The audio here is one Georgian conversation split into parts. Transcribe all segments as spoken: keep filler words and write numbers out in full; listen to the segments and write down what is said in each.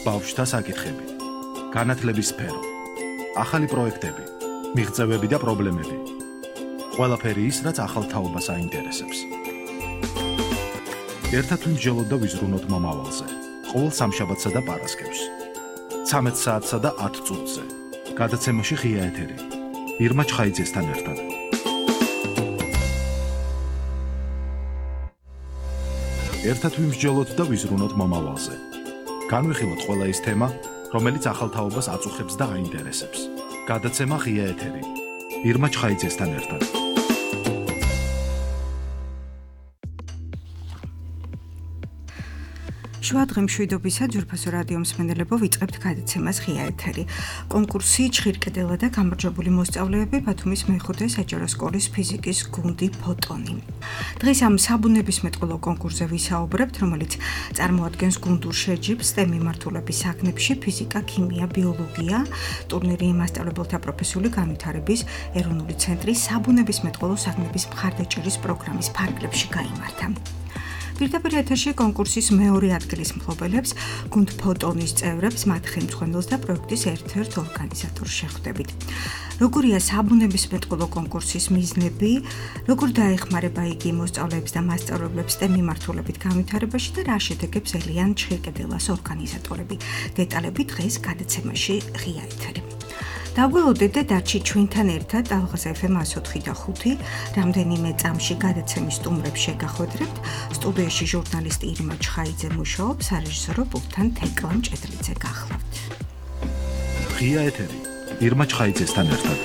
ბავშვთა საკითხები, განათლების სფერო, ახალი პროექტები, მიღწევები და პრობლემები. ყველაფერი ის, რაც ახალ თაობას აინტერესებს. ერთად ვიმსჯელოთ და ვიზრუნოთ მომავალზე. ყოველ სამშაბათსა და პარასკევს. ცამეტ საათსა და ათ წუთზე. გადაცემაში ღია ეთერი. ირმა ჩხაიძესთან ერთად. ერთად ვიმსჯელოთ და ვიზრუნოთ მომავალზე. განვიხილოთ ყველა ის თემა, რომელიც ახალ თაობას აწუხებს და აინტერესებს. გადაცემა ღია ეთერი. ირმა ჩხაიძესთან ერთად. შუადღე მშვიდობისა ძვირფასო რადიო მსმენელებო, ვიწყებთ გადაცემას ღია ეთერი. კონკურსი ჩხირკედელა და გამარჯვებული მოსწავლეები ბათუმის მეხუთე საჯარო სკოლის ფიზიკის გუნდი ფოტონი. დღეს ამ საბუნებისმეტყველო კონკურსზე ვისაუბრებთ, რომელიც წარმოადგენს გუნდურ შეჯიბს STEM მიმართულების საგნებში ფიზიკა, ქიმია, ბიოლოგია. ტურნირი მასწავლებელთა პროფესიული განვითარების ეროვნული ცენტრის საბუნებისმეტყველო საგნების მხარდაჭერის პროგრამის ფარგლებში გაიმართა. პირდაპირ ეთერში კონკურსის მეორე ადგილის მფლობელებს, გუნდ ფოტონის წევრებს, მათ ხელმძღვანელს და პროექტის ერთ-ერთ ორგანიზატორს შეხვდებით. როგორია საბუნებისმეტყველო კონკურსის მიზნები, როგორ დაეხმარება იგი მოსწავლეებს და მასწავლებლებს STEM მიმართულებით განვითარებაში და რა შედეგებს ელიან ჩხირკედელას ორგანიზატორები. დეტალები დღეს გადაცემაში ღია ეთერი. დავგველოდეთ და დარჩით ჩვენთან ერთად ალღაზ ეფ ემ εκατო ოთხი და ხუთი, რამდენიმე წამში გადაცემის სტუმრებს შეგახვედრებთ. სტუდიაში ჟურნალისტი ირმა ჩხაიძე მუშაობს, სარეჟისორო პულტთან თეკლა მჭედლიძე გახლავთ. ღია ეთერი. ირმა ჩხაიძესთან ერთად.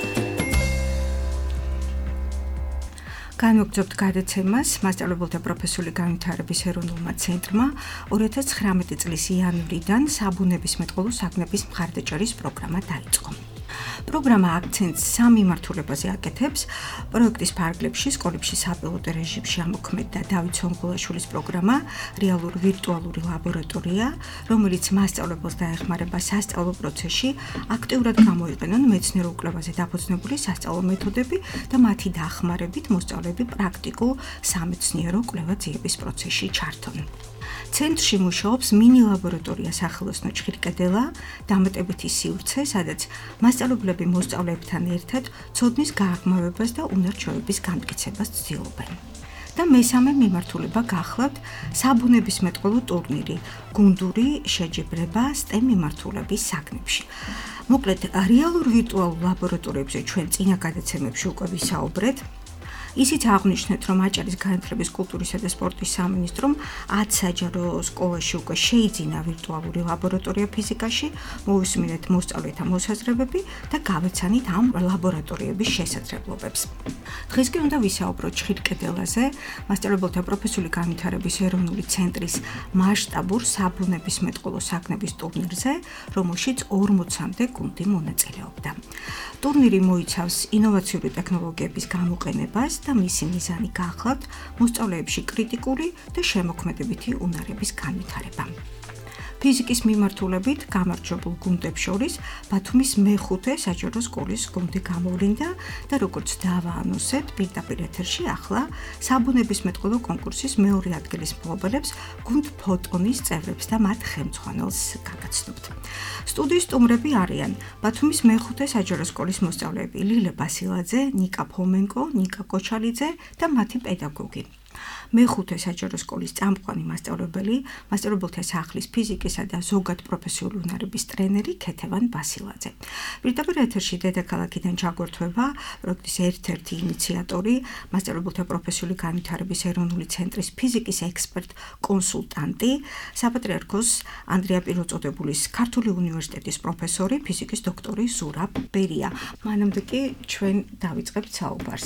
განვაგრძობთ გადაცემას მასწავლებელთა პროფესიული განვითარების ეროვნულმა ცენტრმა ორი ათას ცხრამეტი წლის იანვრიდან საბუნებისმეტყველო საგნების მხარდაჭერის პროგრამა დაიწყო. პროგრამა აქცენტს სამ მიმართულებაზე აკეთებს. პროექტის ფარგლებში სკოლებში საპილოტო რეჟიმში ამოქმედდა დავით სონგულაშვილის პროგრამა რეალური ვირტუალური ლაბორატორია, რომელიც მასწავლებელს დაეხმარება სასწავლო პროცესში აქტიურად გამოიყენონ მეცნიერულ კვლევაზე დაფუძნებული სასწავლო მეთოდები და მათი დახმარებით მოსწავლეები პრაქტიკულ სამეცნიერო კვლევა-ძიების პროცესში ჩართონ. ცენტრში მუშაობს მინი ლაბორატორია სახელოსნო ჩხირკედელა, დამატებითი სივრცე, სადაც მასწავლებლები მოსწავლეებთან ერთად ცოდნის გააღრმავებას და უნარ-ჩვევების განმტკიცებას ცდილობენ. და მესამე მიმართულება გახლავთ საბუნებისმეტყველო ტურნირი, გუნდური შეჯიბრება STEM მიმართულების საგნებში. მოკლედ, რეალურ ვირტუალურ ლაბორატორიებზე ჩვენ წინა გადაცემებში უკვე ვისაუბრეთ. ისიც აღნიშნეთ, რომ აჭარის განათლების, კულტურისა და სპორტის სამინისტრომ ათ საჯარო სკოლაში უკვე შეიძინა ვირტუალური ლაბორატორია ფიზიკაში, მოვისმინეთ მოსწავლეთა მოსაზრებები და გავეცანით ამ ლაბორატორიების შესაძლებლობებს. დღეს კი უნდა ვისაუბროთ ჩხირკედელაზე, მასწავლებელთა პროფესიული განვითარების ეროვნული ცენტრის მასშტაბურ საბუნებისმეტყველო საგნების ტურნირზე, რომელშიც ორმოცამდე გუნდი მონაწილეობდა. ტურნირი მოიცავს ინოვაციური ტექნოლოგიების გამოყენებას და მისი მიზანი გახლავთ მოსწავლეებში კრიტიკული და შემოქმედებითი უნარების განვითარება. ფიზიკის მიმართულებით გამარჯვებულ გუნდებს შორის ბათუმის მეხუთე საჯარო სკოლის გუნდი გამოვლინდა და როგორც დავაანონსეთ პირდაპირ ეთერში ახლა საბუნებისმეტყველო კონკურსის მეორე ადგილის მფლობელებს გუნდ ფოტონის წევრებს და მათ ხელმძღვანელს გაგაცნობთ. სტუდიის სტუმრები არიან ბათუმის მეხუთე საჯარო სკოლის მოსწავლეები ლილე ბასილაძე, ნიკა ფომენკო, ნიკა კოჩალიძე და მათი პედაგოგი. მეხუთე საჯარო სკოლის წამყვანი მასწავლებელი, მასწავლებელთა სახლის ფიზიკისა და ზოგად პროფესიული უნარების ტრენერი ქეთევან ბასილაძე. პირდაპირ ეთერში დედაქალაქიდან ჩაგვერთვება პროექტის ერთ-ერთი ინიციატორი, მასწავლებელთა პროფესიული განვითარების ეროვნული ცენტრის ფიზიკის ექსპერტ კონსულტანტი, საპატრიარქოს ანდრია პირველწოდებულის ქართული უნივერსიტეტის პროფესორი, ფიზიკის დოქტორი ზურაბ ბერია. მანამდე კი ჩვენ დავიწყებთ საუბარს.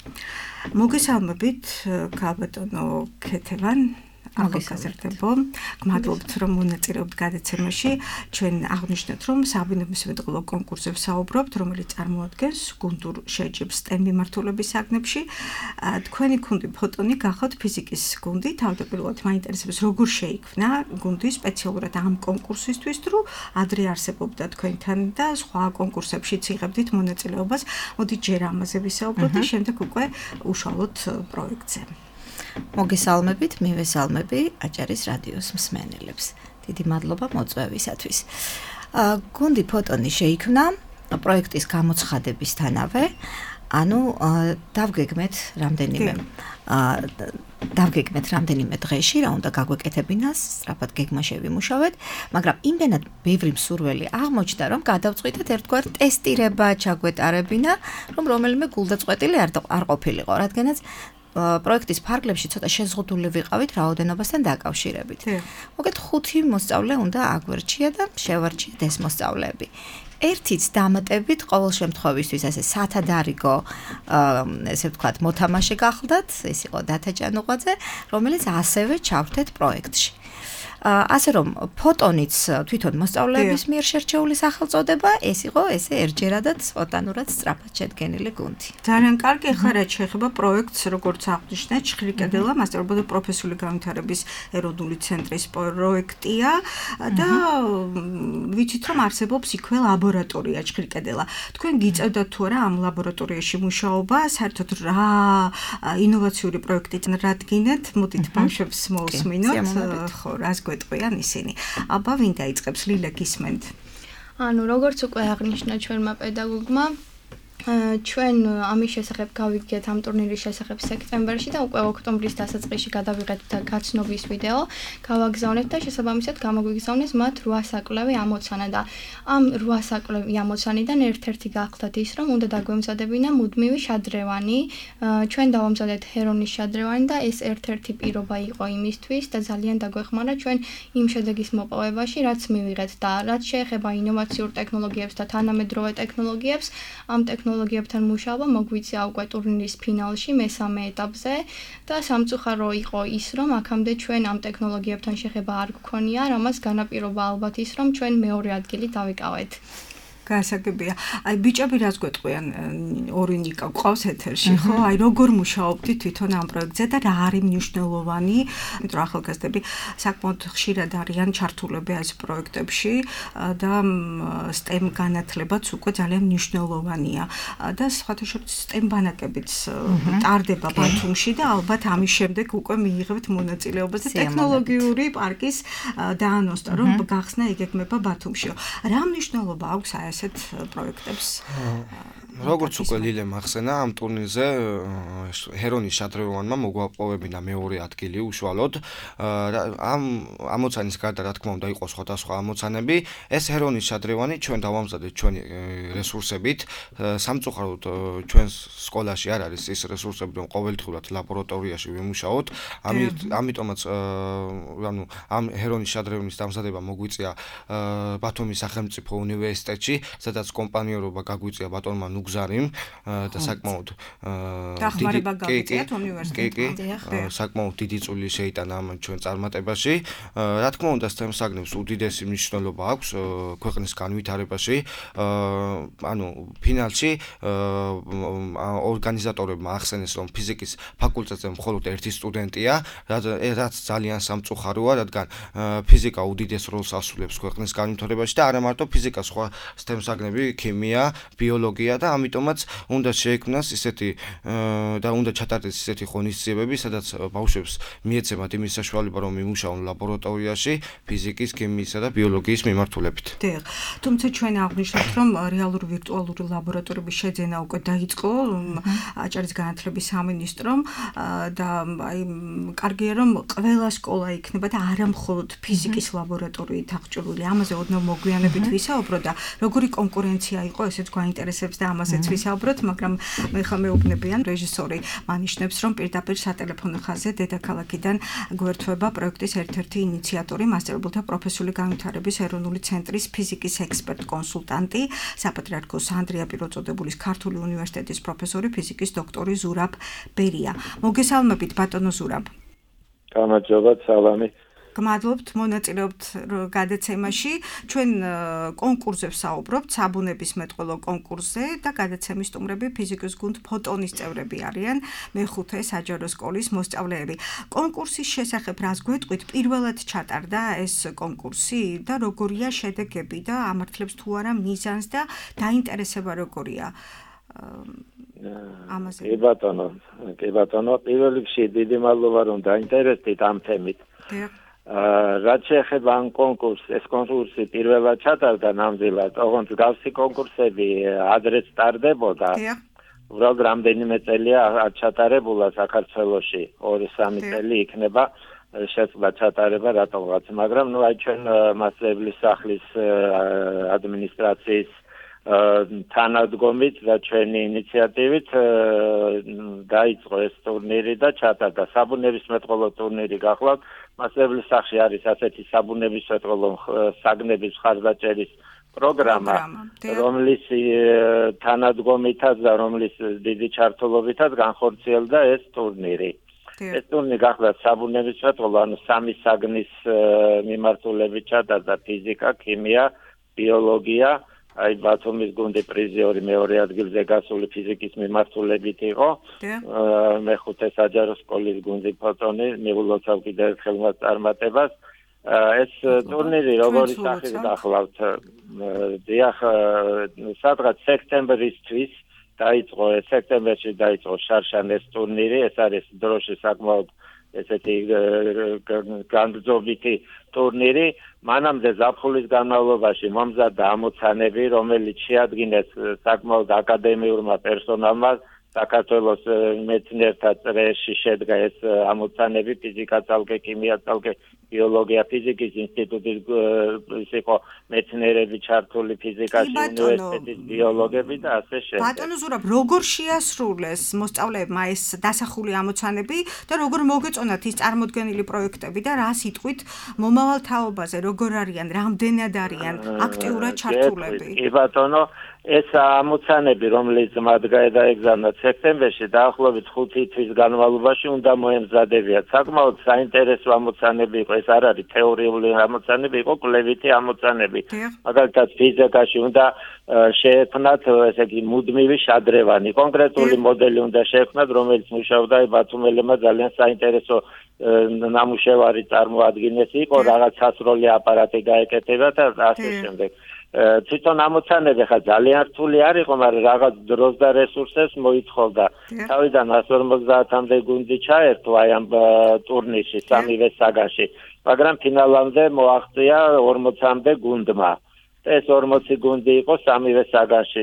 მოგესალმებით, ქალბატონო ქეთევან. ახალგაზრდებო, გმადლობთ, რომ მონაწილეობთ გადაცემაში. ჩვენ აღნიშნეთ, რომ საბუნებისმეტყველო კონკურსზე ვსაუბრობთ, რომელიც წარმოადგენს გუნდურ შეჯიბს STEM მიმართულების საგნებში. თქვენი გუნდი ფოტონი გახავთ ფიზიკის გუნდი. თავდაპირველად მაინტერესებს, როგორ შეიქმნა გუნდი სპეციალურად ამ კონკურსისთვის, თუ ადრე αρსებობდა თქვენთან და სხვა კონკურსებშიც იღებდით მონაწილეობას. მოდით ჯერ ამაზე ვისაუბროთ და შემდეგ უკვე უშუალოდ პროექტზე. მოგესალმებით, მივესალმები აჭარის რადიოს მსმენელებს. დიდი მადლობა მოწვევისათვის. გუნდი ფოტონი შეიქმნა პროექტის გამოცხადებისთანავე, ანუ დავგეგმეთ რამდენიმე დავგეგმეთ რამდენიმე დღეში რა უნდა გაგვეკეთებინას, სწრაფად გეგმა შევიმუშავეთ, მაგრამ იმდენად ბევრი მსურველი აღმოჩნდა, რომ გადავწყვიტეთ ერთგვარ ტესტირება ჩაგვეტარებინა, რომ რომელიმე გულდაწყვეტილი არ არ ყოფილიყო, რადგანაც პროექტის ფარგლებში ცოტა შეზღუდული ვიყავით რაოდენობასთან დაკავშირებით. მოგეთ ხუთი მოსწავლე უნდა აგვერჩია და შევარჩიეთ ეს მოსწავლეები. ერთიც დამატებით ყოველ შემთხვევისთვის ასე სათადარიგო ესე ვთქვათ მოთამაშე გახლდათ, ეს იყო დათა ჭანუყვაძე, რომელიც ასევე ჩავთეთ პროექტში. ასე რომ ფოტონიც თვითონ მოსწავლეების მიერ შერჩეული სახელწოდება, ეს იყო ესე ერთჯერადაც სპონტანურად სწრაფად შედგენილი გუნდი. ძალიან კარგი, ახლა რაც შეეხება პროექტს, როგორც აღნიშნეთ, ჭხირიკედელა მასწავლებლთა პროფესიული განვითარების ეროვნული ცენტრის პროექტია და ვიცით რომ არსებობს იქვე ლაბორატორია ჭხირიკედელა. თქვენ გიწევდათ თუ არა ამ ლაბორატორიაში მუშაობა, საერთოდ რა ინოვაციური პროექტი რადგინეთ, მოდით ბავშვებს მოусმინოთ, ხო, რას გვეტყვიან ისინი. აბა ვინ დაიწყებს? ლილა გისმენთ. ანუ როგორც უკვე აღნიშნა ჩვენმა პედაგოგმა, ჩვენ ამის შესახებ გავიგეთ ამ ტურნირის შესახებ სექტემბერში და უკვე ოქტომბრის დასაწყისში გადავიღეთ გაცნობის ვიდეო, გავაგზავნეთ და შესაბამისად გამოგვიგზავნეს მათ რვა საკვლევი ამოცანა და ამ რვა საკვლევი ამოცანიდან ერთ-ერთი გახლდათ ის, რომ უნდა დაგვემზადებინა მუდმივი შადრევანი, ჩვენ დავამზადეთ ჰერონის შადრევანი და ეს ერთ-ერთი პირობა იყო იმისთვის და ძალიან დაგვეხმარა ჩვენ იმ შედეგის მოპოვებაში, რაც მივიღეთ და რაც შეეხება ინოვაციურ ტექნოლოგიებს და თანამედროვე ტექნოლოგიებს, ამ ტექნოლოგიებთან მუშაობა მოგვიწია უკვე ტურნირის ფინალში მესამე ეტაპზე და სამწუხარო იყო ის, რომ აქამდე ჩვენ ამ ტექნოლოგიებთან შეხება არ გქონია, რამაც განაპირობა ალბათ ის, რომ ჩვენ მეორე ადგილი დავიკავეთ. გასაგებია. აი ბიჭები რას გვეტყვიან? ორი ნიკა გვყავს ეთერში, ხო? აი როგორ მუშაობდით თვითონ ამ პროექტზე და რა არის მნიშვნელოვანი? იმიტომ რომ ახალგაზრდები საკმაოდ ხშირად არიან ჩართულები այս პროექტებში და STEM განათლებაც უკვე ძალიან მნიშვნელოვანია. და სხვათა შორის STEM ბანაკებიც ტარდება ბათუმში და ალბათ ამის შემდეგ უკვე მიიღებთ მონაწილეობას და ტექნოლოგიური პარკის დაანონსდა, რომ გახსნა იგეგმება ბათუმში. რა მნიშვნელობა აქვს აი ასეთ პროექტებს? როგორც უკვე ლილემ ახსენა, ამ ტურნირზე ჰერონის შადრევანმა მოგვაპოვებინა მეორე ადგილი უშუალოდ. ამ ამოცანის გარდა რა თქმა უნდა იყო სხვადასხვა ამოცანები. ეს ჰერონის შადრევანი ჩვენ დავამზადეთ ჩვენი რესურსებით. სამწუხაროდ ჩვენ სკოლაში არ არის ის რესურსები, რომ ყოველდღურად ლაბორატორიაში ვიმუშაოთ. ამიტომაც ანუ ამ ჰერონის შადრევნის დამზადება მოგვიწია ბათუმის სახელმწიფო უნივერსიტეტში, სადაც კომპანიორობა გაგვიწია ბატონმა ნუგზარიმ და საკმაოდ დახმარება გავიწიათ უნივერსიტეტში. საკმაოდ დიდი წვლილი შეიტანა ამ ჩვენ წარმატებაში. რა თქმა უნდა, STEM საგნებს უდიდესი მნიშვნელობა აქვს ქვეყნის განვითარებაში. ანუ ფინალში ორგანიზატორებმა ახსენეს, რომ ფიზიკის ფაკულტეტზე მხოლოდ ერთი სტუდენტია, რაც ძალიან სამწუხაროა, რადგან ფიზიკა უდიდეს როლს ასრულებს ქვეყნის განვითარებაში და არა მარტო ფიზიკა, სხვა STEM საგნები, ქიმია, ბიოლოგია და ამიტომაც უნდა შეექმნას ისეთი და უნდა ჩატარდეს ისეთი ღონისძიებები, სადაც ბავშვებს მიეცემათ იმის საშუალება, რომ იმუშაონ ლაბორატორიაში ფიზიკის, ქიმიისა და ბიოლოგიის მიმართულებით. დიახ. თუმცა ჩვენ აღნიშნავთ, რომ რეალური ვირტუალური ლაბორატორიების შეძენა უკვე დაიწყო აჭარის განათლების სამინისტრომ და აი კარგია, რომ ყველა სკოლა იქნება და არა მხოლოდ ფიზიკის ლაბორატორიით აღჭურვილი. ამაზე ოდნავ მოგვიანებით ვისაუბროთ და როგორი კონკურენცია იყო, ესეც გვაინტერესებს და ამაზეც ვისაუბროთ, მაგრამ მე ხა მეუბნებიან რეჟისორი მანიშნებს, რომ პირდაპირ სატელეფონო ხაზზე დედაქალაქიდან გვერდება პროექტის ერთ-ერთი ინიციატორი, მასწავლებელთა პროფესიული განვითარების ეროვნული ცენტრის ფიზიკის ექსპერტ-კონსულტანტი, საპატრიარქოს ანდრია პიროწოდებულის ქართული უნივერსიტეტის პროფესორი, ფიზიკის დოქტორი ზურაბ ბერია. მოგესალმებით ბატონო ზურაბ. გამარჯობა, სალამი. გმადლობთ მონაწილეობთ გადაცემაში. ჩვენ კონკურსზე ვსაუბრობთ, საბუნების მეტყველო კონკურსზე და გადაცემის სტუმრები ფიზიკის გუნდ ფოტონის წევრები არიან, მეხუთე საჯარო სკოლის მოსწავლეები. კონკურსის შესახებ რას გვეტყვით? პირველად ჩატარდა ეს კონკურსი და როგორია შედეგები და ამართლებს თუ არა მიზანს და დაინტერესება როგორია? ამაზე. კი ბატონო, კი ბატონო, პირველ რიგში დიდი მადლობა რომ დაინტერესდით ამ თემით. რაც შეეხება ამ კონკურსს, ეს კონკურსი პირველად ჩატარდა ნამდვილად, ოღონდ გავსი კონკურსები ადრეც ტარდებოდა. უბრალოდ რამდენიმე წელია არ ჩატარებულა საქართველოში, ორი სამი წელი იქნება შეწყდა ჩატარება რატომღაც, მაგრამ ნუ აი ჩვენ მასწავლებლის სახლის ადმინისტრაციის თანადგომით და ჩვენი ინიციატივით დაიწყო ეს ტურნირი და ჩატარდა. საბუნებისმეტყველო ტურნირი გახლავთ. მასწავლებლის სახლში არის ასეთი საბუნებისმეტყველო საგნების მხარდაჭერის პროგრამა, რომლის თანადგომითაც და რომლის დიდი ჩართულობითაც განხორციელდა ეს ტურნირი. ეს ტურნირი გახლავთ საბუნებისმეტყველო, ანუ სამი საგნის მიმართულებით ჩატარდა: ფიზიკა, ქიმია, ბიოლოგია. აი ბათუმის გუნდი პრიზიორი მეორე ადგილზე გასული ფიზიკის მიმართულებით იყო. მეხუთე საჯარო სკოლის გუნდი ფოტონი მიგულოცავ კიდევ ერთხელ მას წარმატებას. ეს ტურნირი როგორი სახით გახლავთ? დიახ, სადღაც სექტემბრისთვის დაიწყო, სექტემბერში დაიწყო შარშან ეს ტურნირი, ეს არის დროში საკმაოდ ესეთი განბრძოლვითი ტურნირი. მანამდე ზაფხულის განმავლობაში მომზადდა ამოცანები, რომელიც შეადგინეს საკმაოდ აკადემიურმა პერსონალმა. საქართველოს მეცნიერთა წრეში შედგა ეს ამოცანები, ფიზიკა წალკე, ქიმია წალკე, ბიოლოგია, ფიზიკის ინსტიტუტის ის იყო მეცნიერები ჩართული ფიზიკაში, უნივერსიტეტის ბიოლოგები და ასე შემდეგ. ბატონო ზურაბ, როგორ შეასრულეს მოსწავლეებმა ეს დასახული ამოცანები და როგორ მოგეწონათ ის წარმოდგენილი პროექტები და რა სიტყვით მომავალ თაობაზე როგორ არიან, რამდენად არიან აქტიურად ჩართულები? კი ბატონო, ეს ამოცანები, რომელიც მათ გაეგზავნათ სექტემბერში, დაახლოებით ხუთი თვის განმავლობაში უნდა მოემზადებიათ. საკმაოდ საინტერესო ამოცანები იყო, ეს არ არის თეორიული ამოცანები, იყო კვლევითი ამოცანები. მაგალითად, ფიზიკაში უნდა შეექმნათ ესე იგი მუდმივი შადრევანი, კონკრეტული მოდელი უნდა შეექმნათ, რომელიც მუშაობდა ბათუმელებმა ძალიან საინტერესო ნამუშევარი წარმოადგინეს, იყო რაღაც სასროლი აპარატი გაეკეთება და ასე შემდეგ. თვითონ ამოცანები ხა ძალიან რთული არ იყო, მაგრამ რაღაც დროს და რესურსებს მოითხოვდა. თავიდან εκατს ორმოცდაათამდე გუნდი ჩაერთო აი ამ ტურნირში სამივე საგანში, მაგრამ ფინალამდე მოაღწია ორმოცამდე გუნდმა. ეს ორმოცი გუნდი იყო სამივე საგანში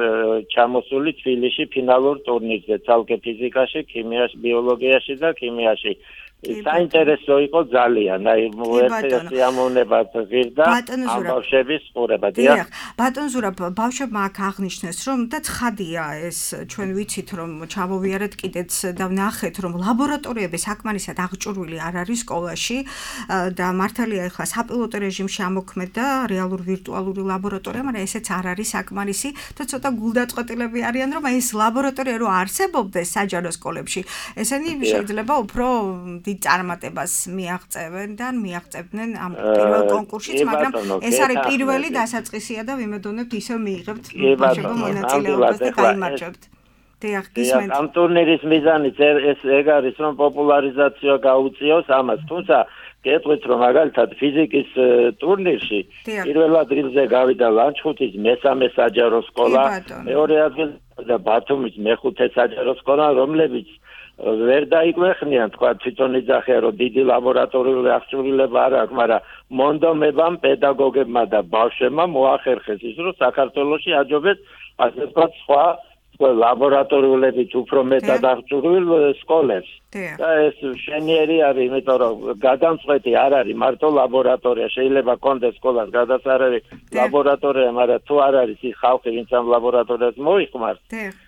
ჩამოსული თბილისში ფინალურ ტურნირზე, ცალკე ფიზიკაში, ქიმიაში, ბიოლოგიაში და ქიმიაში. საინტერესო იყო ძალიან, აი ერთ-ერთი ამოვნებად ღირდა ამ ბავშვების ყურება. დიახ, ბატონ ზურაბ, ბავშვებმა აქ აღნიშნეს, რომ და ცხადია ეს, ჩვენ ვიცით, რომ ჩამოვიარეთ კიდეც და ვნახეთ, რომ ლაბორატორიები საკმარისად აღჭურვილი არ არის სკოლაში და მართალია ახლა საპილოტო რეჟიმში ამოქმედა რეალურ ვირტუალური ლაბორატორია, მაგრამ ესეც არ არის საკმარისი და ცოტა გულდაწყვეტილები არიან, რომ ეს ლაბორატორია რო არსებობდეს საჯარო სკოლებში, ესენი შეიძლება უფრო დიდ წარმატებას მიაღწევენ და მიაღწევდნენ ამ პირველ კონკურსშიც, მაგრამ ეს არის პირველი დასაწყისია და ვიმედოვნებთ ისევ მიიღებთ ბავშვებო მონაწილეობას და გაიმარჯვებთ. დიახ, გისმენთ. ამ ტურნირის მიზანიც ეს ეგ არის, რომ პოპულარიზაცია გაუწიოს ამას, თუმცა გეტყვით, რომ მაგალითად ფიზიკის ტურნირში პირველ ადგილზე გავიდა ლანჩხუთის მესამე საჯარო სკოლა, მეორე ადგილზე და ბათუმის მეხუთე საჯარო სკოლა, რომლებიც ვერ დაიგვეხნიან, თქვა თვითონ იძახია, რომ დიდი ლაბორატორიული აღჭურვილება არ აქვს, მაგრამ მონდომებამ, პედაგოგებმა და ბავშვებმა მოახერხეს ის, რომ საქართველოში აჯობეს ასე ვთქვათ სხვა ლაბორატორიულებით უფრო მეტად აღჭურვილ სკოლებს. და ეს შენიერი არის, იმიტომ რომ გადამწყვეტი არ არის მარტო ლაბორატორია, შეიძლება კონდეს სკოლას გადასარევი ლაბორატორია, მაგრამ თუ არ არის ის ხალხი, ვინც ამ ლაბორატორიას მოიხმარს,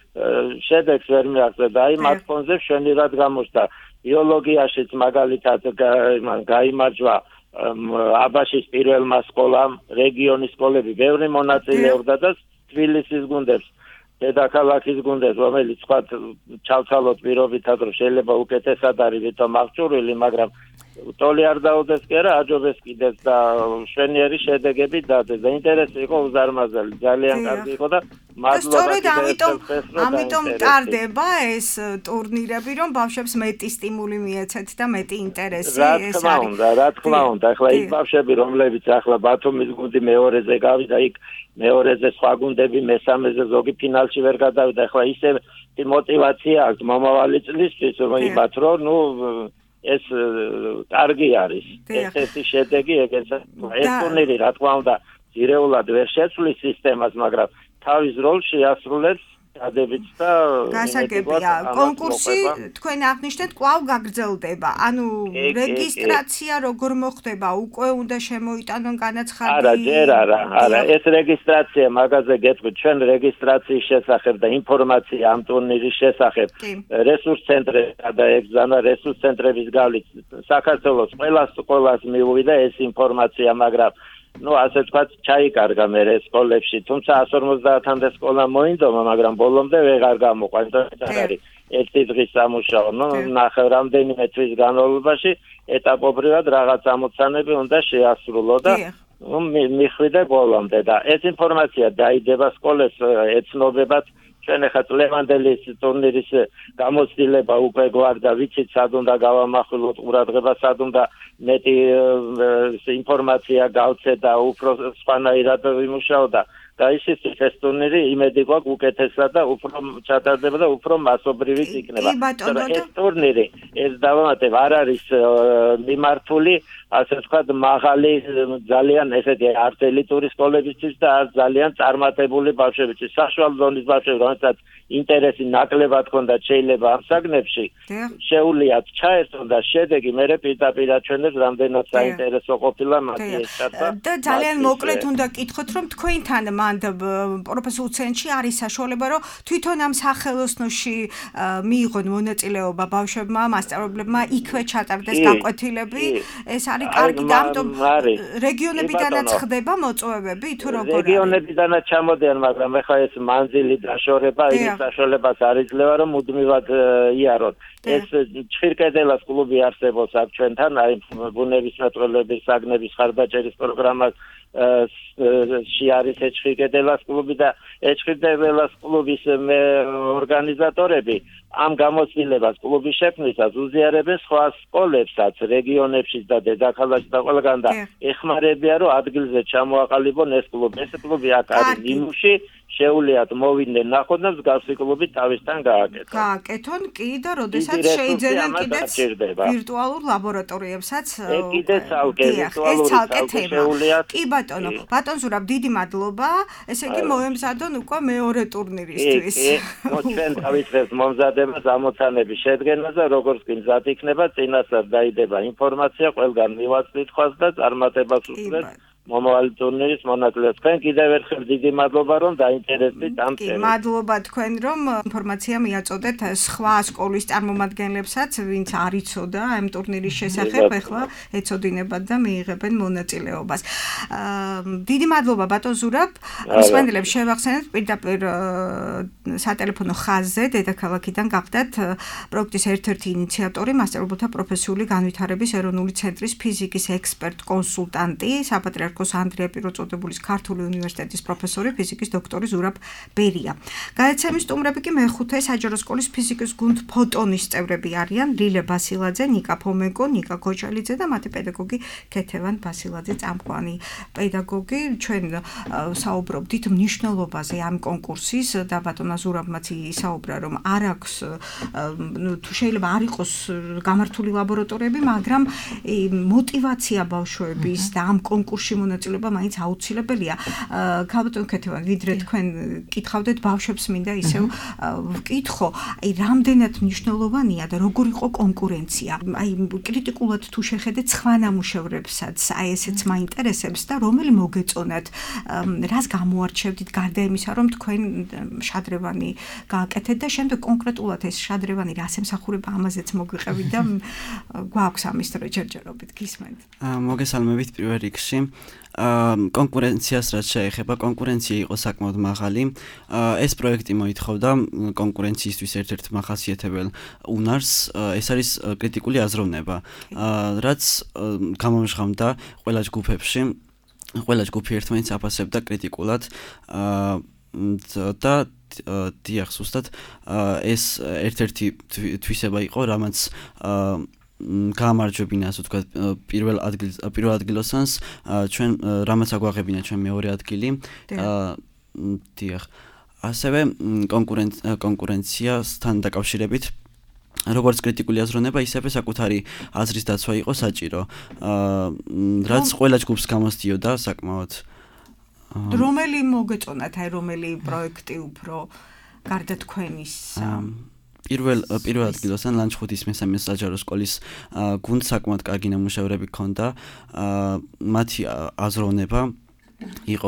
შედეგს ვერ მიაღწევ და აი მათ ფონზე შვენიერად გამოჩნდა. ბიოლოგიაშიც მაგალითად გაიმარჯვა აბაშის პირველმა სკოლამ, რეგიონის სკოლები ბევრი მონაწილეობდა და თბილისის გუნდებს, დედაქალაქის გუნდებს, რომელიც სხვა ჩავცალოთ პირობითად, რომ შეიძლება უკეთესად არის ვითომ აღჭურვილი, მაგრამ ტოლი არ დაუდეს კი არა, აჯობეს კიდეც და შვენიერი შედეგები დადეს და ინტერესი იყო უზარმაზარი, ძალიან კარგი იყო და მადლობა. სწორედ ამიტომ ამიტომ ტარდება ეს ტურნირები, რომ ბავშვებს მეტი სტიმული მიეცეთ და მეტი ინტერესი ეს არის. რა თქმა უნდა, რა თქმა უნდა, ახლა ის ბავშვები, რომლებიც ახლა ბათუმის გუნდი მეორეზე გავიდა, იქ მეორეზე სხვა გუნდები მესამეზე ზოგი ფინალში ვერ გადავიდა, ახლა ისე მოტივაცია აქვს მომავალი წლისთვის, რომ იბათ, რომ ნუ ეს კარგი არის. ეს შედეგი ეგეც ეს ტურნირი რა თქმა უნდა ძირეულად ვერ შეცვლის სისტემას, მაგრამ თავის როლს შეასრულებს გადებით და გასაგებია კონკურსი თქვენ აღნიშნეთ კვლავ გაგრძელდება. ანუ რეგისტრაცია როგორ მოხდება? უკვე უნდა შემოიტანონ განაცხადი? არა, ჯერ არა, არა, ეს რეგისტრაცია მაგაზე გეტყვით, ჩვენ რეგისტრაციის შესახებ და ინფორმაცია ამ ტურნირის შესახებ რესურს ცენტრებსა და ეგზანა რესურს ცენტრების გავლით საქართველოს ყველას ყველას მიუვიდა ეს ინფორმაცია, მაგრამ ну, ასე თქვა, ჩაიკარგა მე სკოლებში, თუმცა εκατს ორმოცდაათამდე სკოლა მოინდომა, მაგრამ ბოლომდე ვეღარ გამოყვა, იმიტომ რომ არის ერთი დღის სამუშაო, ну, ნახე რამდენიმე თვის განმავლობაში ეტაპობრივად რაღაც ამოცანები უნდა შეასრულო და ну, მიხვიდე ბოლომდე და ეს ინფორმაცია დაიდება სკოლებს ეცნობებად ჩვენ ახლა ლევანდელის ტურნირის გამოცდილება უკვე გვარდა, ვიცით სად უნდა გავამახვილოთ ყურადღება, სად უნდა მეტი ინფორმაცია გავცეთ და უფრო სხვანაირად ვიმუშაო და გაიშიფრეთ ეს ტურნირი, იმედი გვაქვს უკეთესად და უფრო ჩატარდება და უფრო მასობრივი იქნება. ეს ტურნირი, ეს დავამატებ, არ არის მიმართული, ასე ვთქვათ, მაღალი ძალიან ესეთი არც ელიტური სკოლებისთვის და არც ძალიან წარმატებული ბავშვებისთვის. საშუალო ზონის ბავშვები, რომელსაც ინტერესი ნაკლებად ჰქონდათ შეიძლება ამ საგნებში, შეუძლიათ ჩაერთონ და შედეგი მერე პირდაპირ აჩვენებს, რამდენად საინტერესო ყოფილა მათი ეს ჩატა. და ძალიან მოკლედ უნდა გკითხოთ, რომ თქვენთან მანდ პროფესორ უცენში არის საშუალება, რომ თვითონ ამ სახელოსნოში მიიღონ მონაწილეობა ბავშვებმა, მასწავლებლებმა, იქვე ჩატარდეს გაკვეთილები. ეს არის კარგი და ამიტომ რეგიონებიდანაც ხდება მოწვევები თუ როგორ არის? რეგიონებიდანაც ჩამოდიან, მაგრამ ეხლა ეს მანძილი დაშორება იმის საშუალებას არ იძლევა, რომ მუდმივად იაროთ. ეს ჩხირკედელას კლუბი არსებობს აქ ჩვენთან, აი ბუნებისმეტყველების საგნების ხარდაჭერის პროგრამას ში არის ეჩხირკედელას კლუბი და ეჩხირკედელას კლუბის ორგანიზატორები ამ გამოცდილებას კლუბის შექმნისას უზიარებენ სხვა სკოლებსაც რეგიონებშიც და დედაქალაქში და ყველგან და ეხმარებიან, რომ ადგილზე ჩამოაყალიბონ ეს კლუბი. ეს კლუბი აქ არის ნიმუში, შეუძლიათ მოვიდნენ ნახონ და მსგავსი კლუბი თავისთან გააკეთონ. გააკეთონ კი და როდესაც შეიძენან კიდეც ვირტუალურ ლაბორატორიებსაც კიდე ცალკე ვირტუალური შეუძლიათ. კი ბატონო, ბატონ ზურაბ, დიდი მადლობა. ესე იგი მოემზადონ უკვე მეორე ტურნირისთვის. ჩვენ თავისუფლად მომზადებას ამოცანების შედგენას და როგორც კი მზად იქნება, წინასწარ დაიდება ინფორმაცია, ყველგან მივაწვით ხვას და წარმატებას უსურვებთ. მომავალი ტურნირის მონაწილეებს. თქვენ კიდევ ერთხელ დიდი მადლობა, რომ დაინტერესდით ამ თემით. კი, მადლობა თქვენ, რომ ინფორმაცია მიაწოდეთ სხვა სკოლის წარმომადგენლებსაც, ვინც არ იცოდა ამ ტურნირის შესახებ, ახლა ეცოდინებათ და მიიღებენ მონაწილეობას. დიდი მადლობა ბატონ ზურაბ. მსმენელებს შევახსენებთ პირდაპირ სატელეფონო ხაზზე დედაქალაქიდან გახდათ პროექტის ერთ-ერთი ინიციატორი, მასწავლებელთა პროფესიული განვითარების ეროვნული ცენტრის ფიზიკის ექსპერტ-კონსულტანტი, საპატრიარქოს ანდრია პირველწოდებულის ქართული უნივერსიტეტის პროფესორი, ფიზიკის დოქტორი ზურაბ ბერია. გადაცემის სტუმრები კი მეხუთე საჯარო სკოლის ფიზიკის გუნდ ფოტონის წევრები არიან ლილე ბასილაძე, ნიკა ფომენკო, ნიკა ქოჩალიძე და მათი პედაგოგი ქეთევან ბასილაძე, წამყვანი პედაგოგი. ჩვენ საუბრობდით მნიშვნელობაზე ამ კონკურსის და ბატონა ზურაბმაც ისაუბრა, რომ არ აქვს თუ შეიძლება არ იყოს გამართული ლაბორატორიები, მაგრამ მოტივაცია ბავშვების და ამ კონკურსში მონაწილეობა მაინც აუცილებელია. ქალბატონ ქეთევან, ვიდრე თქვენ კითხავდეთ ბავშვებს მინდა ისევ ვკითხო, აი რამდენად მნიშვნელოვანია და როგორ იყო კონკურენცია. აი კრიტიკულად თუ შეხედეთ სხვა ნამუშევრებსაც, აი ესეც მაინტერესებს და რომელი მოგეწონათ, რას გამოარჩევდით გარდა იმისა, რომ თქვენ შადრევანი გააკეთეთ და შემდეგ კონკრეტულად ეს შადრევანი რას ემსახურება, ამაზეც მოგვიყევით და გვაქვს ამის დრო ჯერჯერობით გისმენთ. მოგესალმებით პირველ რიგში. კონკურენციას რაც შეეხება, კონკურენცია იყო საკმაოდ მაღალი. ეს პროექტი მოითხოვდა კონკურენციისთვის ერთ-ერთ მახასიათებელ უნარს, ეს არის კრიტიკული აზროვნება, რაც გამომჟღავნდა ყველა ჯგუფებში. ყველა ჯგუფი ერთმანეთს აფასებდა კრიტიკულად და დიახ, ზუსტად ეს ერთ-ერთი თვისება იყო, რამაც გაამარჯვებინა, ასე ვთქვათ, პირველ ადგილს პირველ ადგილოსანს ჩვენ რამაც აგვაღებინა ჩვენ მეორე ადგილი. დიახ. ასევე კონკურენციასთან დაკავშირებით როგორც კრიტიკული აზროვნება, ისევე საკუთარი აზრის დაცვა იყო საჭირო. აა რაც ყველა ჯგუფს გამოსდიოდა საკმაოდ. რომელი მოგეწონათ, აი რომელი პროექტი უფრო გარდა თქვენის პირველ პირველ ადგილოსთან ლანჩხუთის მესამე საჯარო სკოლის გუნდს საკმაოდ კარგი ნამუშევრები ჰქონდა. მათი აზროვნება იყო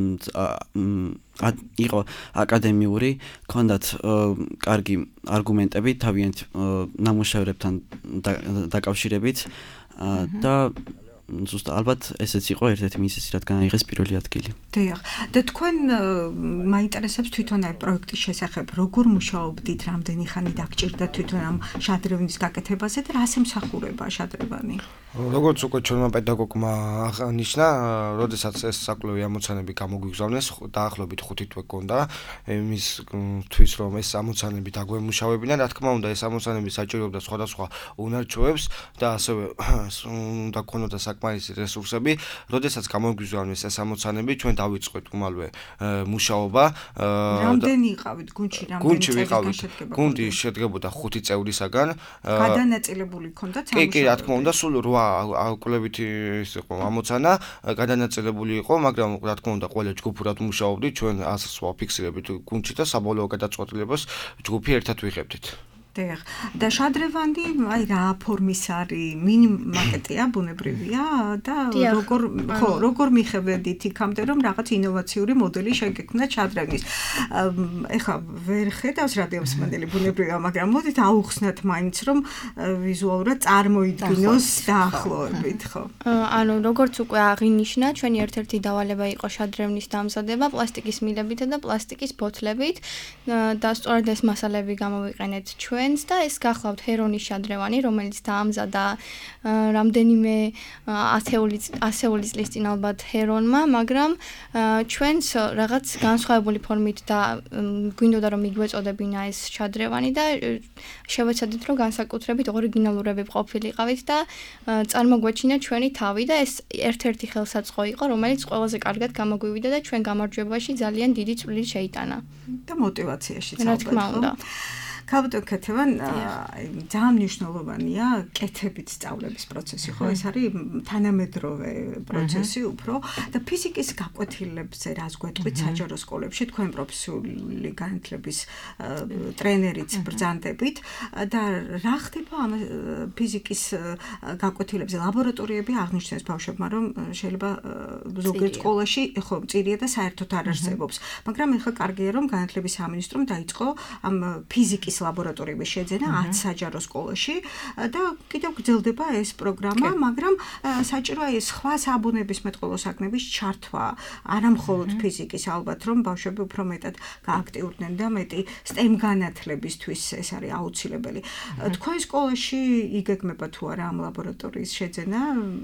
იყო აკადემიური, ჰქონდათ კარგი არგუმენტები თავიანთ ნამუშევრებთან დაკავშირებით და ზუსტად ალბათ ესეც იყო ერთ-ერთი მიზეზი, რადგან აიღეს პირველი ადგილი. დიახ. და თქვენ მაინტერესებს თვითონ აი პროექტის შესახებ, როგორ მუშაობდით, რამდენი ხანი დაგჭირდა თვითონ ამ შადრევნის გაკეთებაზე და რას ემსახურება შადრევანი? როგორც უკვე ჩვენმა პედაგოგმა აღნიშნა, როდესაც ეს საკვლევი ამოცანები გამოგვიგზავნეს, დაახლოებით ხუთი თვე გქონდა იმის თვის, რომ ეს ამოცანები დაგვემუშავებინა, რა თქმა უნდა, ეს ამოცანები საჭიროებდა სხვადასხვა უნარჩვევებს და ასევე უნდა გქონოდა საკმარისი რესურსები, როდესაც გამოგვიგზავნეს ეს ამოცანები, ჩვენ დავიწყეთ უმალვე მუშაობა. რამდენი იყავით გუნდში, რამდენი წევრისგან შედგებოდა? გუნდი შედგებოდა ხუთი წევრისაგან. გადანაწილებული ჰქონდათ სამუშაო. კი, კი, რა თქმა უნდა, სულ რვა აკვლებითი ის იყო ამოცანა, გადანაწილებული იყო, მაგრამ რა თქმა უნდა, ყველა ჯგუფურად მუშაობდით, ჩვენ აზრს ვაფიქსირებით გუნდში და საბოლოო გადაწყვეტილებას ჯგუფი ერთად ვიღებდით. დიახ. და შადრევანი, აი რა ფორმის არის, მინი მაკეტია, ბუნებრივია და როგორ ხო, როგორ მიხებედით იქამდე, რომ რაღაც ინოვაციური მოდელი შეგექმნათ შადრევნის. ეხლა ვერ ხედავს რადიოსმენელი ბუნებრივია, მაგრამ მოდით აუხსნათ მაინც, რომ ვიზუალურად წარმოიდგინოს დაახლოებით, ხო? ანუ როგორც უკვე აღინიშნა, ჩვენი ერთ-ერთი დავალება იყო შადრევნის დამზადება პლასტიკის მილებითა და პლასტიკის ბოთლებით და სწორედ ეს მასალები გამოვიყენეთ ჩვენ და ეს გახლავთ ჰერონის შადრევანი, რომელიც დაამზადა რამდენიმე ასეული წლის წინ ალბათ ჰერონმა, მაგრამ ჩვენს რაღაც განსხვავებული ფორმით და გვინდოდა რომ მიგვეწოდებინა ეს შადრევანი და შევეცადეთ რომ განსაკუთრებით ორიგინალურები ყოფილიყავით და წარმოგვეჩინა ჩვენი თავი და ეს ერთ-ერთი ხელსაწყო იყო, რომელიც ყველაზე კარგად გამოგვივიდა და ჩვენ გამარჯვებაში ძალიან დიდი წვლილი შეიტანა. და мотиваციაშიც ალბათ. რა თქმა უნდა. ქალბატონ ქეთევან, ძალიან მნიშვნელოვანია კეთებით სწავლების პროცესი, ხო? ეს არის თანამედროვე პროცესი უფრო და ფიზიკის გაკვეთილებზე რას გვეტყვით საჯარო სკოლებში, თქვენ პროფესიული განათლების ტრენერიც ბრძანდებით და რა ხდება ამ ფიზიკის გაკვეთილებზე? ლაბორატორიები აღნიშნეს ბავშვებმა, რომ შეიძლება ზოგიერთ სკოლაში ხო მწირია და საერთოდ არ არსებობს, მაგრამ ეხლა კარგია, რომ განათლების სამინისტრომ დაიწყო ამ ფიზიკის ლაბორატორიების შეძენა ათ საჯარო სკოლაში და კიდევ გრძელდება ეს პროგრამა, მაგრამ საჭიროა ეს სხვა საბუნებისმეტყველო საქმეების ჩართვა, არა მხოლოდ ფიზიკის, ალბათ რომ ბავშვები უფრო მეტად გააქტიურდნენ და მეტი STEM განათლებისთვის ეს არის აუცილებელი. თქვენ სკოლაში იგეგმება თუ არა ამ ლაბორატორიის შეძენა,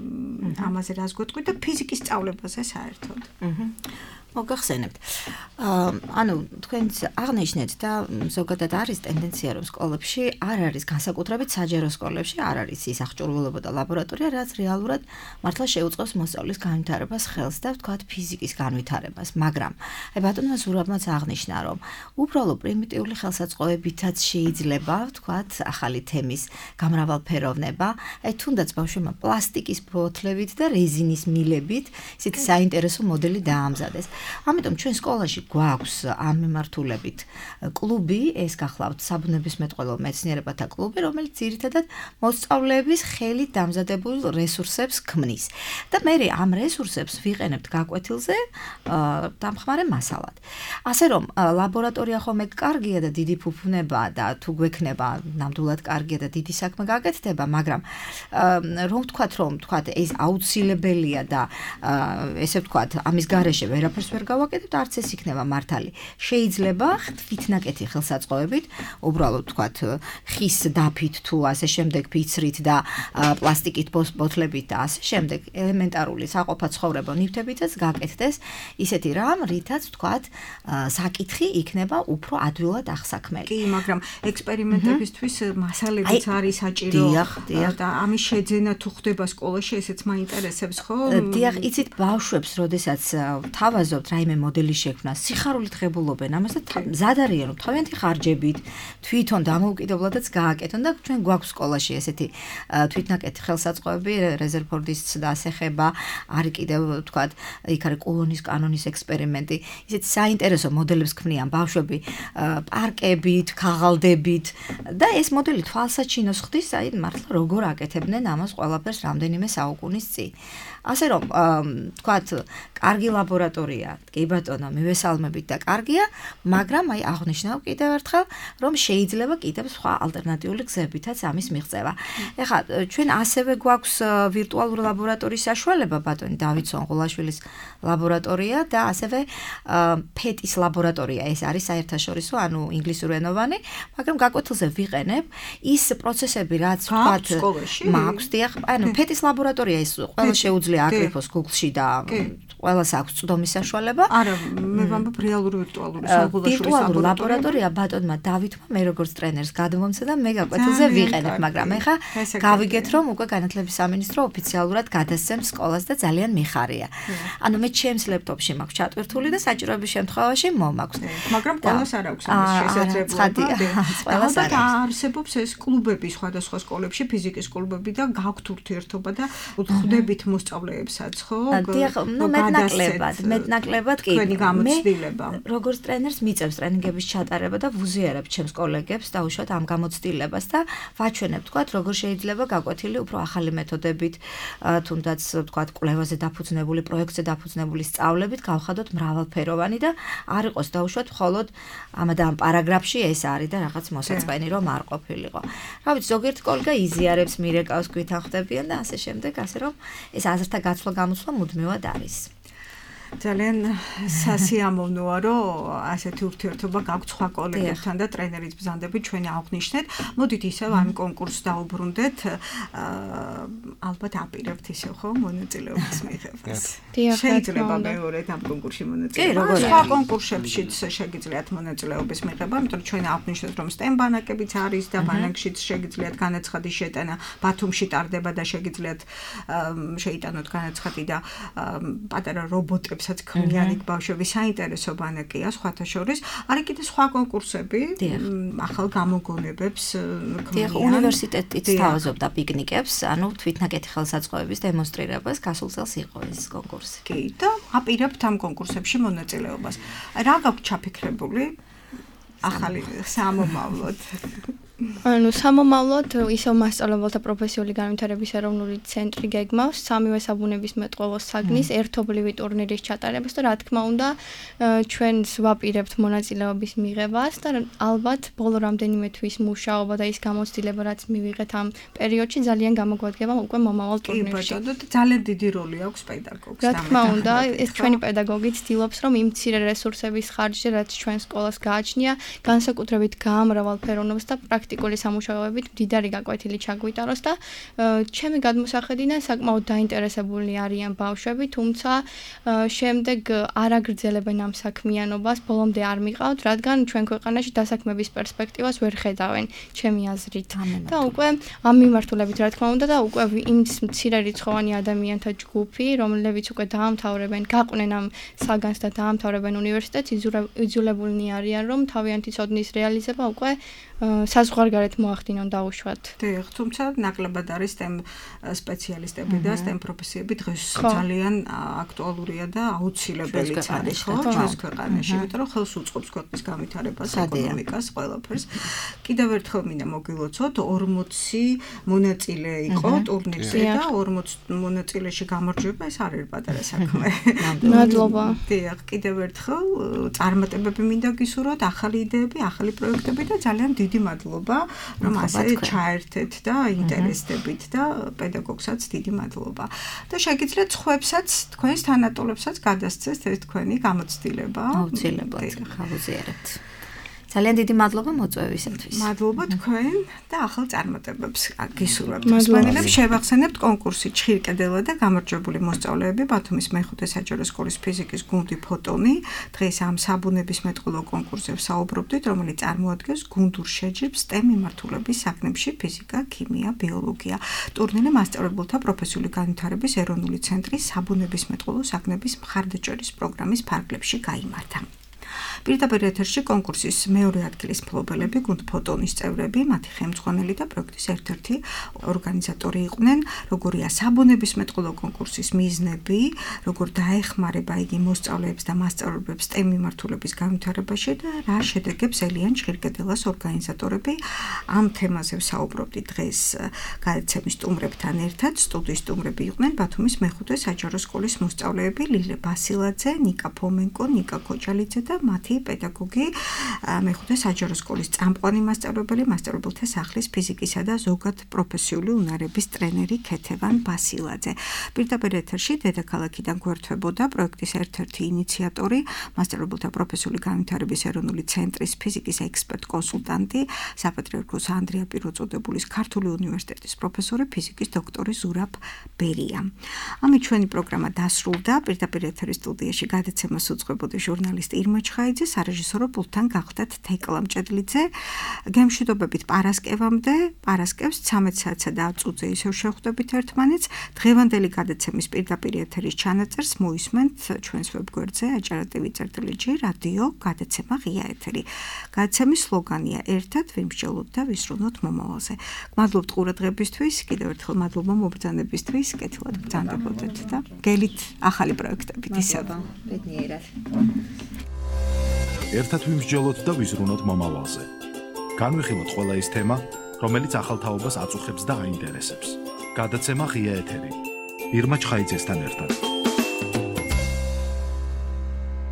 ამაზე რას გვეტყვით და ფიზიკის სწავლებაზე საერთოდ? მოგახსენებთ. ანუ თქვენც აღნიშნეთ და ზოგადად არის ტენდენცია, რომ სკოლებში არ არის განსაკუთრებით საჯარო სკოლებში არ არის ის აღჭურვილობა და ლაბორატორია, რაც რეალურად მართლა შეუწყობს მოსწავლის განვითარებას ხელს და ვთქვათ ფიზიკის განვითარებას, მაგრამ აი ბატონმა ზურაბმაც აღნიშნა, რომ უბრალო პრიმიტიული ხელსაწყოებითაც შეიძლება ვთქვათ ახალი თემის გამრავალფეროვნება, აი თუნდაც ბავშვებმა პლასტიკის ბოთლებით და რეზინის მილებით ისეთი საინტერესო მოდელი დაამზადეს. ამიტომ ჩვენ სკოლაში გვაქვს ამ მიმართულებით კლუბი, ეს გახლავთ საბუნებისმეტყველო მეცნიერებათა კლუბი, რომელიც ძირითადად მოსწავლეების ხელით დამზადებულ რესურსებს ქმნის. და მე ამ რესურსებს ვიყენებთ გაკვეთილზე დამხმარე მასალად. ასე რომ ლაბორატორია ხომ კარგია და დიდი ფუფუნებაა და თუ გვექნება ნამდვილად კარგია და დიდი საქმე გაკეთდება, მაგრამ რომ ვთქვათ, რომ ვთქვათ ეს აუცილებელია და ესე ვთქვათ, ამის გარეშე ვერაფერს ვერ გავაკეთებთ, არც ეს იქნება მართალი. შეიძლება თვითნაკეთი ხელსაწყოებით, უბრალოდ ვთქვათ, ხის დაფით თუ ასე შემდეგ ფიცრით და პლასტიკით ბოთლებით და ასე შემდეგ ელემენტარული საყოფაცხოვრებო ნივთებითაც გაკეთდეს ისეთი რამ, რითაც ვთქვათ, საკითხი იქნება უფრო ადვილად აღსაქმელი. კი, მაგრამ ექსპერიმენტებისთვის მასალებიც არის საჭირო და ამის შეძენა თუ ხდება სკოლაში, ესეც მაინტერესებს, ხო? დიახ, იცით, ბავშვებს, როდესაც თავაზობ დავუშვათ რაიმე მოდელი შექმნა, სიხარულით ღებულობენ ამას და მზად არიან რომ თავიანთი ხარჯებით თვითონ დამოუკიდებლადაც გააკეთონ და ჩვენ გვაქვს სკოლაში ესეთი თვითნაკეთი ხელსაწყოები, რეზერფორდის დასეხება, არის კიდევ თქვათ, იქ არის კულონის კანონის ექსპერიმენტი, ისეთი საინტერესო მოდელებს ქმნიან ბავშვები პარკებით, ქაღალდებით და ეს მოდელი თვალსაჩინოს ხდის, აი მართლა როგორ აკეთებდნენ ამას ყველაფერს რამდენიმე საუკუნის წინ. ასე რომ თქვათ, კარგი ლაბორატორია, კი ბატონო, მივესალმებით და კარგია, მაგრამ აი აღნიშნავ კიდევ ერთხელ, რომ შეიძლება კიდევ სხვა ალტერნატიული გზებითაც ამის მიღწევა. ეხლა ჩვენ ასევე გვაქვს ვირტუალური ლაბორატორიის საშუალება, ბატონი დავით სონღულაშვილის ლაბორატორია და ასევე ფეტის ლაბორატორია, ეს არის საერთაშორისო, ანუ ინგლისურენოვანი, მაგრამ გაკვეთილზე ვიყენებ ის პროცესები, რაც თქვათ, მაქვს, დიახ, ანუ ფეტის ლაბორატორია ის ყველა შეუძლია აკრიფოს Google-ში და ყველას აქვს წვდომის საშუალება. არა, მე ვამბობ რეალური ვირტუალური სონღულაშვილის ვირტუალური ლაბორატორია ბატონმა დავითმა მე როგორც ტრენერს გადმომცა და მე გაკვეთილზე ვიყენებ, მაგრამ ეხა გავიგეთ რომ უკვე განათლების სამინისტრო ოფიციალურად გადასცემს სკოლას და ძალიან მიხარია. ანუ მე ჩემს ლეპტოპში მაქვს ჩატვირთული და საჭიროების შემთხვევაში მომაქვს. მაგრამ ყველას არ აქვს ამის შესაძლებლობა. ყველას არ არსებობს ეს კლუბები სხვადასხვა სკოლებში, ფიზიკის კლუბები და გაქვთ ურთიერთობა და ხვდებით მოსწავლეებსაც, ხო? დიახ, ნუ მეტნაკლებად, მეტნაკლებად კი. მე როგორც ტრენერს მიწევს ტრენინგების ჩატარება და ვუზიარებ ჩემს კოლეგებს დაუშვათ ამ გამოცდილებას და ვაჩვენებ, თქვათ, როგორ შეიძლება გაკვეთილი უფრო ახალი მეთოდებით, თუნდაც, თქვათ, კვლევაზე დაფუძნებული, პროექტზე დაფუძნებული სწავლებით გავხადოთ მრავალფეროვანი და არ იყოს დაუშვათ მხოლოდ ამ და ამ პარაგრაფში ეს არის და რაღაც მოსაწყენი რომ არ ყოფილიყო. რა ვიცი, ზოგიერთი კოლეგა იზიარებს, მირეკავს, გვითანხდებიან და ასე შემდეგ, ასე რომ ეს აზრთა გაცვლა გამოცვლა მუდმივად არის. ძალიან სასიამოვნოა, რომ ასეთი ურთიერთობა გაქვთ სხვა კოლეგებთან და ტრენერიც ბრძანდებით ჩვენი აღნიშნეთ. მოდით ისევ ამ კონკურსს დაუბრუნდეთ. ალბათ აპირებთ ისევ ხო მონაწილეობის მიღებას. შეიძლება მეორედ ამ კონკურსში მონაწილეობა. სხვა კონკურსებშიც შეგიძლიათ მონაწილეობის მიღება, იმიტომ რომ ჩვენ აღნიშნეთ, რომ STEM ბანაკებიც არის და ბანაკშიც შეგიძლიათ განაცხადის შეტანა, ბათუმში ტარდება და შეგიძლიათ შეიტანოთ განაცხადი და პატარა რობოტები საც ქმნიან იქ ბავშვები, საინტერესო ბანაკია სხვათა შორის. არის კიდე სხვა კონკურსები, ახალ გამოგონებებს ქმნიან. უნივერსიტეტიც თავაზობდა პიკნიკებს, ანუ თვითნაკეთი ხელსაწყოების დემონსტრირებას, გასულ წელს იყო ეს კონკურსი. კი, და აპირებთ ამ კონკურსებში მონაწილეობას. რა გაქვთ ჩაფიქრებული ახალი სამომავლოდ? ანუ სამომავლოდ ისევ მასწავლებელთა პროფესიული განვითარების ეროვნული ცენტრი გეგმავს სამივე საბუნების მეტყველოს საგნის ერთობლივი ტურნირის ჩატარებას და რა თქმა უნდა ჩვენს ვაპირებთ მონაწილეობის მიღებას და ალბათ ბოლო რამდენიმე თვის მუშაობა და ის გამოცდილება რაც მივიღეთ ამ პერიოდში ძალიან გამოგვადგება უკვე მომავალ ტურნირში. კი ბატონო, ძალიან დიდი როლი აქვს პედაგოგს. რა თქმა უნდა, ეს ჩვენი პედაგოგი ცდილობს რომ იმ მცირე რესურსების ხარჯზე რაც ჩვენ სკოლას გააჩნია, განსაკუთრებით გაამრავალფეროვნებას და პრაქტიკული სამუშაოებით მდიდარი გაკვეთილი ჩაგვიტაროს და ჩემი გადმოსახედიდან საკმაოდ დაინტერესებული არიან ბავშვები, თუმცა შემდეგ არ აგრძელებენ ამ საქმიანობას, ბოლომდე არ მიყავთ, რადგან ჩვენ ქვეყანაში დასაქმების პერსპექტივას ვერ ხედავენ, ჩემი აზრით. და უკვე ამ მიმართულებით რა თქმა უნდა და უკვე იმ მცირე რიცხოვანი ადამიანთა ჯგუფი, რომლებიც უკვე დაამთავრებენ, გაყვნენ ამ საგანს და დაამთავრებენ უნივერსიტეტს, იძულებულნი არიან რომ თავიანთი ცოდნის რეალიზება უკვე საზღვარგარეთ მოახდინონ დაუშვათ. დიახ, თუმცა ნაკლებად არის STEM სპეციალისტები და STEM პროფესიები დღეს ძალიან აქტუალურია და აუცილებელიც არის ხო ჩვენს ქვეყანაში, იმიტომ რომ ხელს უწყობს ქვეყნის განვითარებას, ეკონომიკას, ყველაფერს. კიდევ ერთხელ მინდა მოგილოცოთ, ორმოცი მონაწილე იყო ტურნირზე და ორმოცი მონაწილეში გამარჯვება ეს არ არის პატარა საქმე. მადლობა. დიახ, კიდევ ერთხელ წარმატებები მინდა გისურვოთ, ახალი იდეები, ახალი პროექტები და ძალიან დიდი მადლობა, რომ ასე ჩაერთეთ და ინტერესდებით და პედაგოგსაც დიდი მადლობა. და შეგიძლიათ სხვებსაც, თქვენს თანატოლებსაც გადასცეს ეს თქვენი გამოცდილება. აუცილებლად გავუზიარებთ. ძალიან დიდი მადლობა მოწვევისათვის. მადლობა თქვენ და ახალ წარმატებებს გისურვებთ. მსმენელებს შევახსენებთ კონკურსი ჩხირკედელა და გამარჯვებული მოსწავლეები ბათუმის მეხუთე საჯარო სკოლის ფიზიკის გუნდი ფოტონი. დღეს ამ საბუნების მეტყველო კონკურსზე ვსაუბრობდით, რომელიც წარმოადგენს გუნდურ შეჯიბრს STEM მიმართულების საგნებში ფიზიკა, ქიმია, ბიოლოგია. ტურნირი მასწავლებელთა პროფესიული განვითარების ეროვნული ცენტრის საბუნების მეტყველო საგნების მხარდაჭერის პროგრამის ფარგლებში გაიმართა. პირდაპირ ეთერში კონკურსის მეორე ადგილის მფლობელები, გუნდ ფოტონის წევრები, მათი ხელმძღვანელი და პროექტის ერთ-ერთი ორგანიზატორი იყვნენ, როგორია საბუნების მეტყველო კონკურსის მიზნები, როგორ დაეხმარება იგი მოსწავლეებს და მასწავლებელებს STEM მიმართულების განვითარებაში და რა შედეგებს ელიან ჩხირკედელას ორგანიზატორები. ამ თემაზე ვსაუბრობდით დღეს გადაცემის სტუმრებთან ერთად. სტუდიის სტუმრები იყვნენ ბათუმის მეხუთე საჯარო სკოლის მოსწავლეები ლილე ბასილაძე, ნიკა ფომენკო, ნიკა ქოჭალიძე და მათი პედაგოგი მეხუთე საჯარო სკოლის წამყვანი მასწავლებელი, მასწავლებელთა სახლის ფიზიკისა და ზოგად პროფესიული უნარების ტრენერი ქეთევან ბასილაძე. პირდაპირ ეთერში დედაქალაქიდან გვერდთვებოდა პროექტის ერთ-ერთი ინიციატორი, მასწავლებელთა პროფესიული განვითარების ეროვნული ცენტრის ფიზიკის ექსპერტ-კონსულტანტი, საპატრიარქოს ანდრია პიროწოდებულის ქართული უნივერსიტეტის პროფესორი, ფიზიკის დოქტორი ზურაბ ბერია. ამით ჩვენი პროგრამა დასრულდა. პირდაპირ ეთერის სტუდიაში გადაცემას უძღვებოდი ჟურნალისტი ირმა ჩხაიძე, სარეჟისორო პულტთან გახდათ თეკლა მჭედლიძე. გემშვიდობებით პარასკევამდე, პარასკევს ცამეტ საათსა და ათ წუთზე ისევ შევხვდებით ერთმანეთს. დღევანდელი გადაცემის პირდაპირ ეთერის ჩანაწერს მოისმენთ ჩვენს ვებგვერდზე აჭარა.tv წერტილი ჯი რადიო გადაცემა ღია ეთერი. გადაცემის სლოგანია ერთად ვიმსჯელოთ და ვისრულოთ მომავალზე. გმადლობთ ყურადღებისთვის, კიდევ ერთხელ მადლობა მობრძანებისთვის, კეთილად ბრძანდებოდეთ და გელით ახალი პროექტებით ისევ. ბედნიერად. ერთად ვიმსჯელოთ და ვიზრუნოთ მომავალზე. განვიხილოთ ყველა ის თემა, რომელიც ახალ თაობას აწუხებს და აინტერესებს. გადაცემა ღია ეთერი. ირმა ჩხაიძესთან ერთად.